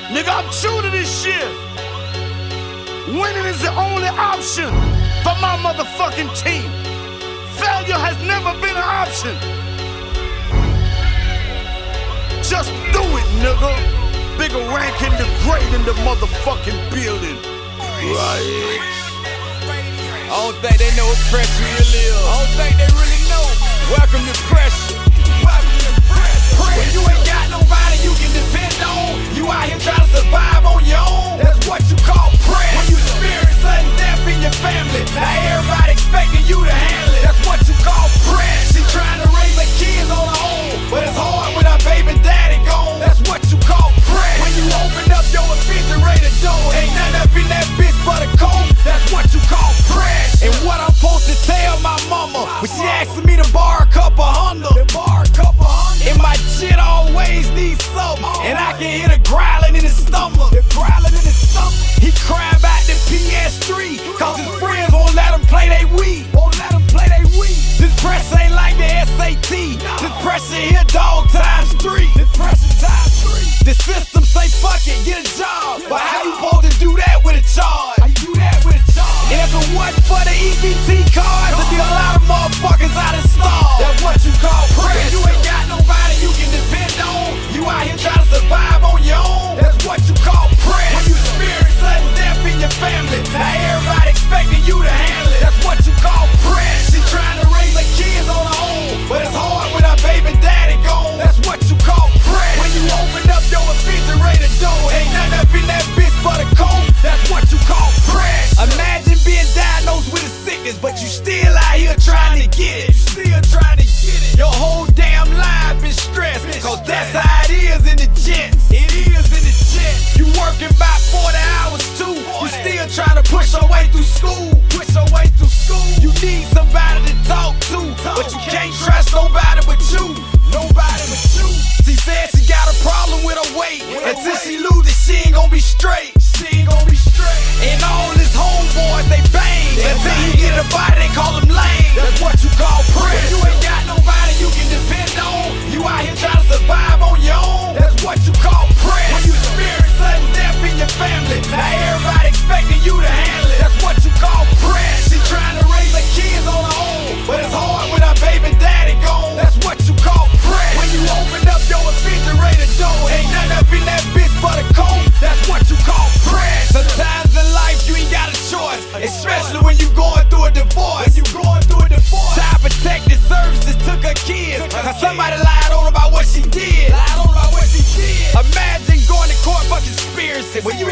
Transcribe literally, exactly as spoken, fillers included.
Nigga, I'm true to this shit. Winning is the only option for my motherfucking team. Failure has never been an option. Just do it, nigga. Bigger rank in the grade in the motherfucking building. Right. I don't think they know what pressure really is. I don't think they really know. Welcome to pressure. Welcome to pressure. When you ain't got nobody you can depend on, you out here trying to survive on your own. That's what you call pressure. When you experience sudden death in your family, now everybody expecting you to handle it. That's what you call pressure. She trying to raise her kids on her own, but it's hard when her baby daddy gone. That's what you call pressure. When you open up your refrigerator door, ain't nothing up in that bitch but a cold. That's what you call pressure. And what I'm supposed to tell my mama when she asking me to borrow a couple hundred, and my shit always needs something, and I can hear the growling in his stomach. The growling in his stomach. He crying about the P S three, cause his friends won't let him play they Wii. Won't let him play they Wii. This pressure ain't like the S A T. This pressure here dog times three. This pressure times three. The system say fuck it, get a job. But how you supposed to do that with a charge? How you do that with a charge? And if it wasn't for the E B T cards, there'd be a lot of motherfuckers out of stars. That's what you call pressure. You ain't got nobody you can depend on. You out here trying to survive on your own. That's what you call pressure. When you experience sudden death in your family, now everybody expecting you to handle it. That's what you call pressure. She trying to raise her kids on her own, but it's hard when her baby daddy gone. That's what you call pressure. When you open up your refrigerator door, ain't nothing up in that bitch but a cold. That's what you call pressure. Imagine being diagnosed with a sickness, but you still out here trying to get it. You still trying to get it. Your whole damn life is stressed, cause that's how it is in the jets. It is in the jets. You working about forty hours too. You still trying to push your way through school. Push your way through school. You need somebody to talk to, but you can't trust nobody but you. Nobody but you. She said she got a problem with her weight. Until she loses, she ain't gonna be straight. She ain't gonna be straight. And all his homeboys, they bang. Until he get a body, they call him lame. That's what you call pressure. You ain't got nobody you can depend on. You out here trying to survive on your own. That's what you call pressure. When you experience sudden death in your family, now everybody expecting you to handle it. That's what you call pressure. She trying to raise her kids on her own, but it's hard when her baby daddy gone. That's what you call pressure. When you open up your refrigerator door, ain't nothing up in that bitch but a cold. That's what you call pressure. Sometimes in life you ain't got a choice, especially when you going through a divorce. When you going through a divorce. Child Protective Services took her kids, cause somebody lied on her about what she did. Lied on her about what she did. Imagine going to court for conspiracy when you